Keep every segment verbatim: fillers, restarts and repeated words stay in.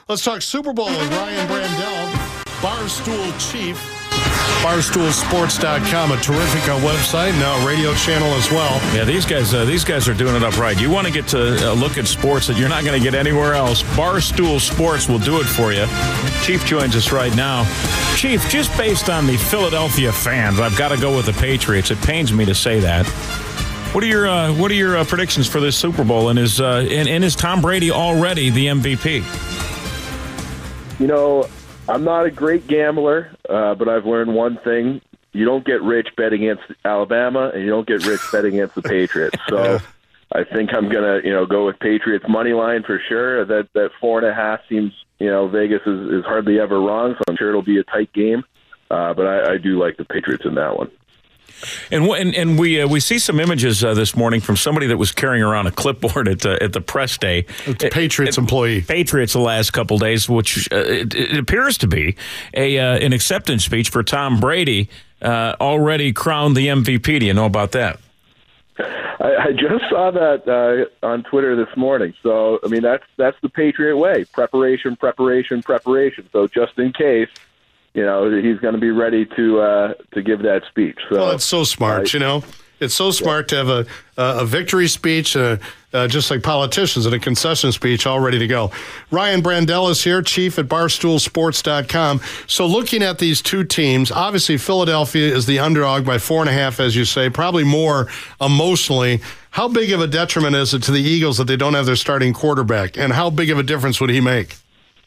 Let's talk Super Bowl with Ryan Brandell, Barstool Chief. Barstool Sports dot com, a terrific uh, website, now radio channel as well. Yeah, these guys uh, these guys are doing it up right. You want to get to uh, look at sports that you're not going to get anywhere else. Barstool Sports will do it for you. Chief joins us right now. Chief, just based on the Philadelphia fans, I've got to go with the Patriots. It pains me to say that. What are your uh, what are your uh, predictions for this Super Bowl? And is uh, and, and is Tom Brady already the M V P? You know, I'm not a great gambler, uh, but I've learned one thing. You don't get rich betting against Alabama, and you don't get rich betting against the Patriots. So I think I'm going to, you know, go with Patriots money line for sure. That that four and a half seems, you know, Vegas is, is hardly ever wrong, so I'm sure it'll be a tight game. Uh, but I, I do like the Patriots in that one. And and, and we uh, we see some images uh, this morning from somebody that was carrying around a clipboard at uh, at the press day. It's a Patriots it, employee. Patriots the last couple of days, which uh, it, it appears to be a uh, an acceptance speech for Tom Brady, uh, already crowned the M V P. Do you know about that? I, I just saw that uh, on Twitter this morning. So I mean, that's that's the Patriot way: preparation, preparation, preparation. So just in case. You know, he's going to be ready to uh, to give that speech. So, well, it's so smart, uh, you know. It's so smart yeah. to have a a victory speech, uh, uh, just like politicians, and a concession speech all ready to go. Ryan Brandell is here, Chief at Barstool Sports dot com. So looking at these two teams, obviously Philadelphia is the underdog by four and a half, as you say, probably more emotionally. How big of a detriment is it to the Eagles that they don't have their starting quarterback, and how big of a difference would he make?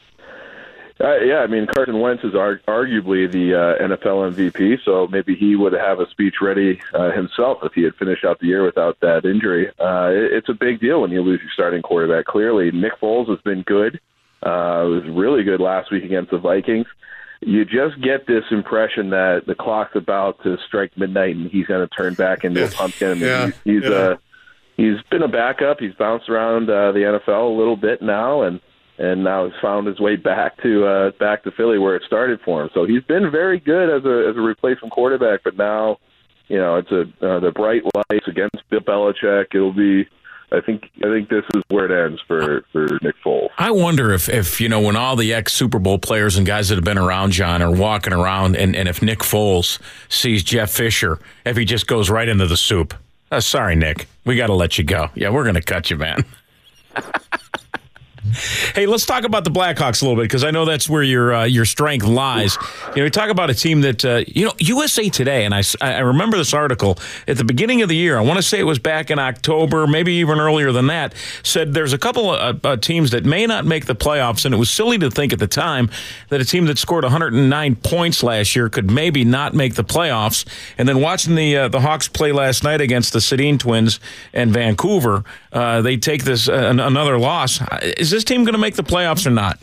Uh, yeah, I mean, Carson Wentz is ar- arguably the uh, N F L M V P, so maybe he would have a speech ready uh, himself if he had finished out the year without that injury. Uh, it, it's a big deal when you lose your starting quarterback. Clearly, Nick Foles has been good. Uh, was really good last week against the Vikings. You just get this impression that the clock's about to strike midnight and he's going to turn back into a pumpkin. Yeah, he's he's, yeah. uh, he's been a backup. He's bounced around uh, the N F L a little bit now, and and now has found his way back to uh, back to Philly where it started for him. So he's been very good as a as a replacement quarterback, but now, you know, it's a uh, the bright lights against Bill Belichick. It'll be, I think, I think this is where it ends for, for Nick Foles. I wonder if, if you know, when all the ex-Super Bowl players and guys that have been around, John, are walking around, and, and if Nick Foles sees Jeff Fisher, if he just goes right into the soup. Uh, sorry, Nick, we got to let you go. Yeah, we're going to cut you, man. Hey, let's talk about the Blackhawks a little bit, because I know that's where your uh, your strength lies. You know, we talk about a team that, uh, you know, U S A Today, and I, I remember this article at the beginning of the year, I want to say it was back in October, maybe even earlier than that, said there's a couple of uh, uh, teams that may not make the playoffs, and it was silly to think at the time that a team that scored one hundred nine points last year could maybe not make the playoffs. And then watching the uh, the Hawks play last night against the Sedin Twins and Vancouver, uh, they take this uh, another loss. Is this team going to make the playoffs or not?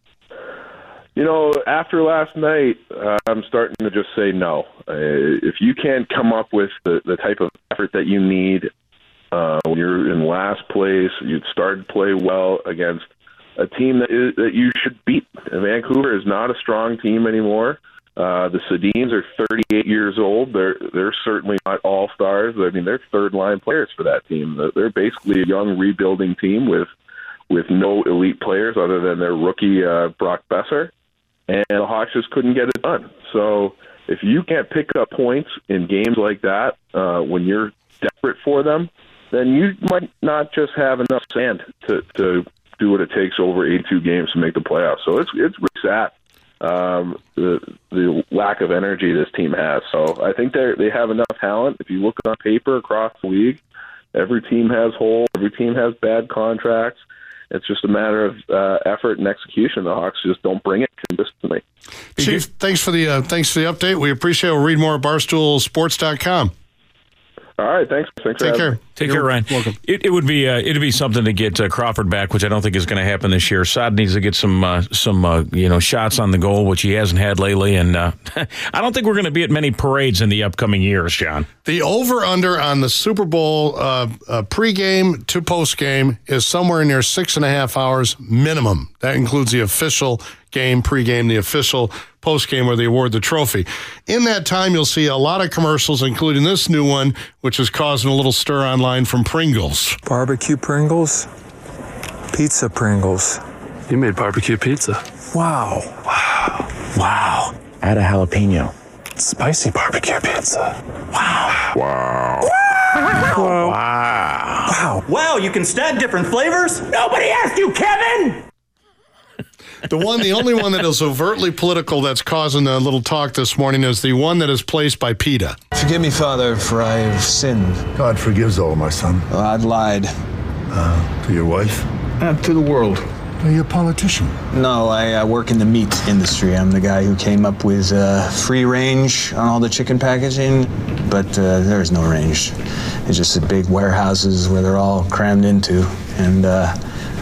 You know, after last night, uh, I'm starting to just say no. Uh, if you can't come up with the, the type of effort that you need uh, when you're in last place, you'd start to play well against a team that, is, that you should beat. Vancouver is not a strong team anymore. Uh, the Sedins are thirty-eight years old. They're they're certainly not all stars. I mean, they're third line players for that team. They're basically a young rebuilding team with with no elite players other than their rookie uh, Brock Besser, and the Hawks just couldn't get it done. So if you can't pick up points in games like that uh, when you're desperate for them, then you might not just have enough sand to, to do what it takes over eighty-two games to make the playoffs. So it's it's really sad, um, the the lack of energy this team has. So I think they they have enough talent. If you look on paper across the league, every team has holes. Every team has bad contracts. It's just a matter of uh, effort and execution. The Hawks just don't bring it consistently. Chief, thanks for the uh, thanks for the update. We appreciate it. We'll read more at Barstool Sports dot com. All right, thanks. Thanks Take for care. Me. Take You're care, Ryan. Welcome. It, it would be uh, it'd be something to get uh, Crawford back, which I don't think is going to happen this year. Saad needs to get some uh, some uh, you know shots on the goal, which he hasn't had lately, and uh, I don't think we're going to be at many parades in the upcoming years, John. The over/under on the Super Bowl uh, uh, pregame to postgame is somewhere near six and a half hours minimum. That includes the official game, pregame, the official postgame where they award the trophy. In that time, you'll see a lot of commercials, including this new one, which is causing a little stir online from Pringles. Barbecue Pringles, pizza Pringles, You made barbecue pizza. Wow. Wow. Wow. Add a jalapeno. Spicy barbecue pizza. Wow. Wow. Wow. Wow. Wow. Wow, you can stack different flavors? Nobody asked you, Kevin! The one, the only one that is overtly political that's causing a little talk this morning is the one that is placed by PETA. Forgive me, Father, for I have sinned. God forgives all, my son. Well, I've lied. Uh, to your wife? Uh, to the world. Are you a politician? No, I uh, work in the meat industry. I'm the guy who came up with uh, free range on all the chicken packaging, but uh, there is no range. It's just the big warehouses where they're all crammed into. And, uh,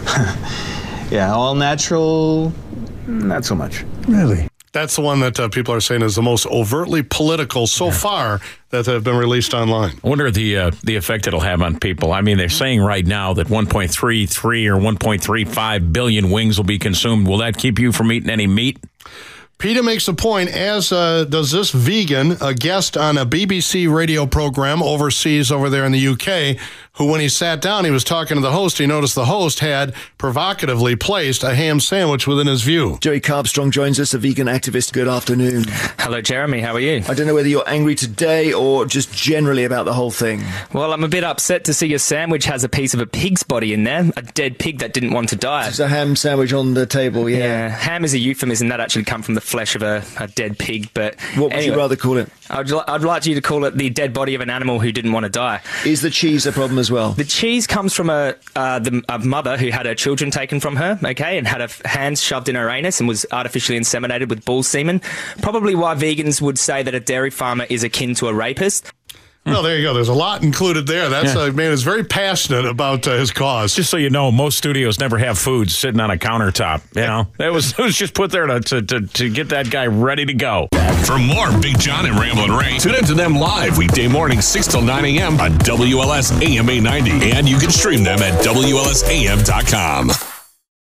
yeah, all natural, not so much. Really? That's the one that uh, people are saying is the most overtly political so far that have been released online. I wonder the uh, the effect it'll have on people. I mean, they're saying right now that one point three three or one point three five billion wings will be consumed. Will that keep you from eating any meat? PETA makes a point, as uh, does this vegan, a guest on a B B C radio program overseas over there in the U K, who, when he sat down, he was talking to the host. He noticed the host had provocatively placed a ham sandwich within his view. Joey Carbstrong joins us, a vegan activist. Good afternoon. Hello, Jeremy. How are you? I don't know whether you're angry today or just generally about the whole thing. Well, I'm a bit upset to see your sandwich has a piece of a pig's body in there, a dead pig that didn't want to die. There's a ham sandwich on the table, yeah. Yeah, ham is a euphemism that actually come from the flesh of a, a dead pig, but what would anyway, you rather call it? I'd, li- I'd like you to call it the dead body of an animal who didn't want to die. Is the cheese a problem as well? The cheese comes from a, uh, the, a mother who had her children taken from her, okay, and had her f- hands shoved in her anus and was artificially inseminated with bull semen. Probably why vegans would say that a dairy farmer is akin to a rapist. Well, there you go. There's a lot included there. That's Yeah. a man is very passionate about uh, his cause. Just so you know, most studios never have food sitting on a countertop. You know, it was it was just put there to to, to, to get that guy ready to go. For more Big John and Ramblin' Ray, tune into them live weekday mornings six till nine a.m. on W L S A M eight ninety, and you can stream them at W L S A M dot com.